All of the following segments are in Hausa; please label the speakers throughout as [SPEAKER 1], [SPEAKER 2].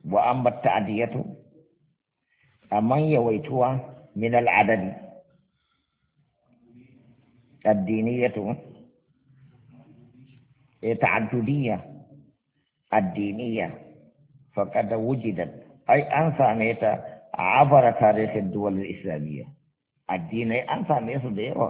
[SPEAKER 1] wa amma ta'diyatu amman yawaituwa min al'adadi addiniyatu ta'addudiyya addiniyya faqad wujidat ay an same ta abara tarihin duwal islamiyya addinai an same su da yawa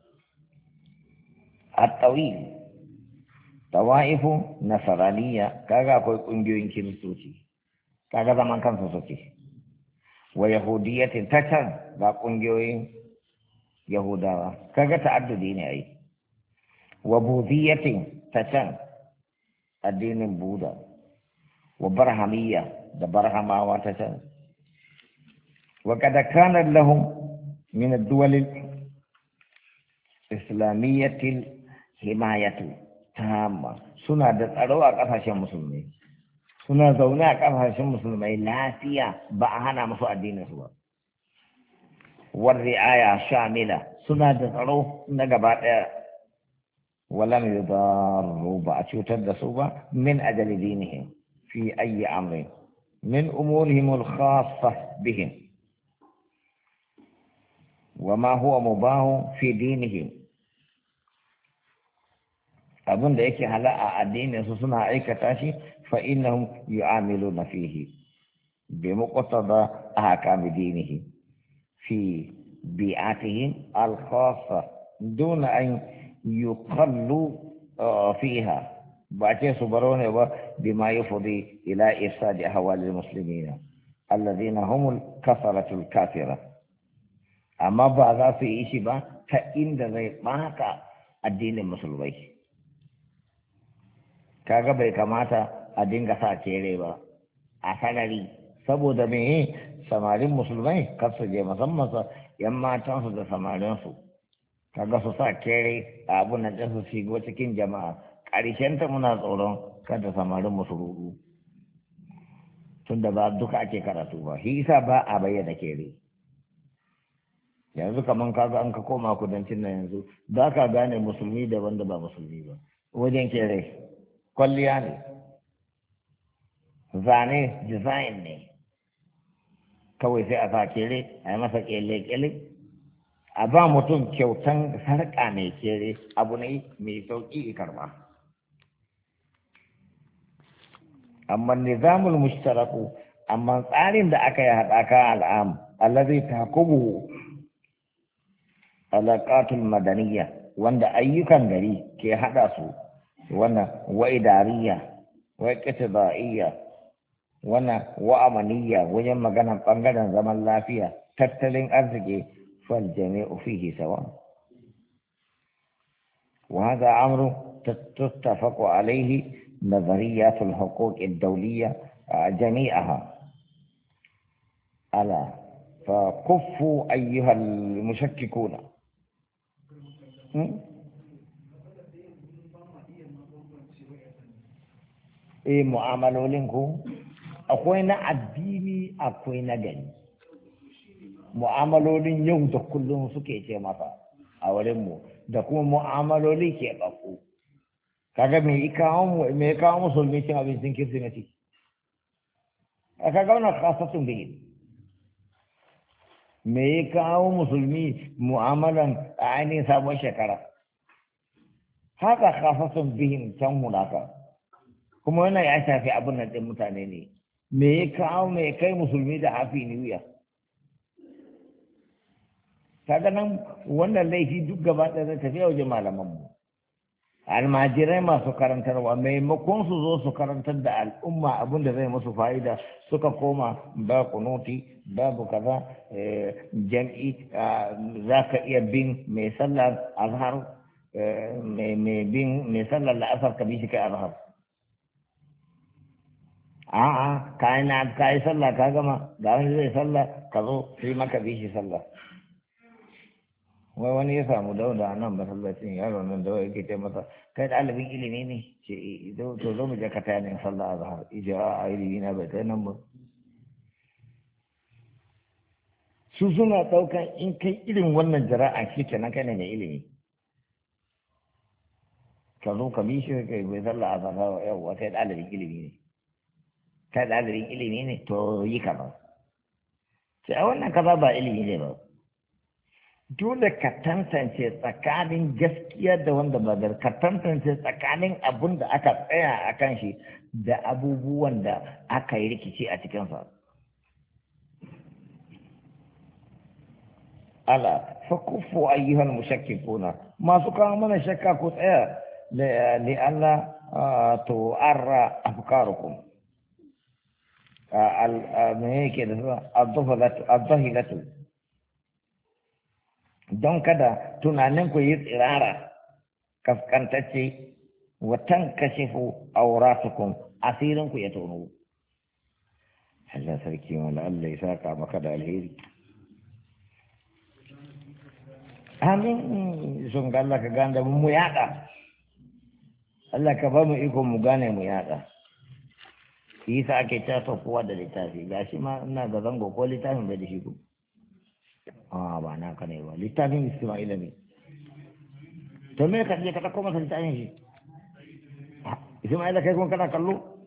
[SPEAKER 1] at-tawil tawaifu nasraniyya kaga akwai kungiyoyin kiristoci kaga zaman kansu suke wa yahudiyatin ta can ga kungiyoyin yahudawa kaga ta'addudi ne ai wa budiyatin ta can addinin buda wa barhamiyya da barhamawa ta can wa kada kana lahum min ad-duwal al-islamiyyah himayatu tamma suna da tsaro a kasashen musulmai suna zaune a kasashen musulmai lafiya ba a hana musu addinin su ba war ri'aya shamila suna da tsaro na gaba daya walam yudarru ba a cutar da su ba min ajali dinihim fi ayi amrin min umurihim al-khassa bihim وما هو مباح في دينهم abin da yake hala a addinin su suna aikata shi fa innahum yu'amiluna fihi bi muqtada ahkam dinihi fi bi'atihim al-khassa dun an yuqallu fiha ba ce su baro ne ba bima yufdi ila ifsad ahwal al-muslimin alladhina hum al-kafaratu al-kafira amma ba za su yi shi ba ta inda zai baka addinin musulmai kaga bai kamata a dinga sa kere ba a sanari saboda me samarin musulmai kar su je musamman sa yan matansu da samarinsu kaga su sa kere a abun nan su shigo cikin jama'a ƙarshen ta muna tsoron kada samarin musu rudu tunda ba duka ake karatu ba shi isa ba a bayyana kere yanzu kaman kaga an ka koma kudancin nan yanzu za ka gane musulmi daban da ba musulmi ba wajen kere kwalliya ne zane design ne kawai sai a sa kere a yi masa kele-kele a ba mutum kyautan sarƙa mai kere abu ne mai sauƙi karba amma nizamul mushtaraku amma tsarin da aka yi haɗaka al'am allazi taqubu alaƙatul madaniya wanda ayyukan gari ke haɗa su wannan wa idariya wa ƙitiba'iyya wannan wa amaniya wajen maganan ɓangaren zaman lafiya tattalin arziki fal jami'u fihi sawa wa hadha amru tattafaqu alayhi nazariyatul huquq ad-dawliyya jami'aha ala fa kuffu ayyuha al-mushakkikuna mu'amalolin ku akwai na addini akwai na gari mu'amalolin yau da kullum suke ce masa a wurin mu da kuma mu'amaloli ke baku kaga me kawo musulmi cin abincin kirsimeti kaga wannan khasatun bihi me ya kawo musulmi mu'amalan a ainihin sabon shekara haka kafasun bihin can hunaka kuma wannan ya shafi abin nan ɗin mutane ne me ya kawo me kai musulmi da hafi new year kaga nan wannan laifi duk gaba ɗaya zai tafiya wajen malamanmu almajirai masu karantarwa maimakon su zo su karantar da al'umma abin da zai musu fa'ida suka koma ba kunuti babu kaza jam'i za ka iya bin mai sallar azhar mai sallar la'asar ka bi shi kai azhar a'a ka yi sallah ka gama ga wani zai sallah ka zo sai maka bi shi sallah wai wani ya samu dauda a nan masallacin yaro nan da yake ce masa kai ɗalibin ilimi ne ce to zo mu je ka taya ne sallah azhar ije a ilimi na bai kai nan ba su suna ɗaukan in kai irin wannan jara'a shi kenan kai ne mai ilimi ka zo ka bi shi kai bai sallah azhar yau kai ɗalibin ilimi ne kai ɗalibin ilimi ne to yi kaza sai a wannan kaza ba ilimi ne ba dole ka tantance tsakanin gaskiya da wanda ba ka tantance tsakanin abun da aka tsaya a kan shi da abubuwan da aka yi rikici a cikinsa. Ala fa kufu ayyuhal mushakkikuna masu kawo mana shakka ku tsaya li Allah to arra afkarukum me yake da su ad-dhahilatu don kada tunanin ku yi tsirara kaskantacce watan kashifu auratukum asirin ku ya tono Allah sarki wala Allah ya saka maka da alheri amin sun ga Allah ka ganda mu yada Allah ka ba mu iko mu gane mu yada shi yasa ake cewa kowa da littafi gashi ma ina ga zango ko littafin bai da shi ko ba na ka ne ba littafin Isma'ila ne to me ka je ka dauko masa littafin shi Isma'ila kai kuma kana kallo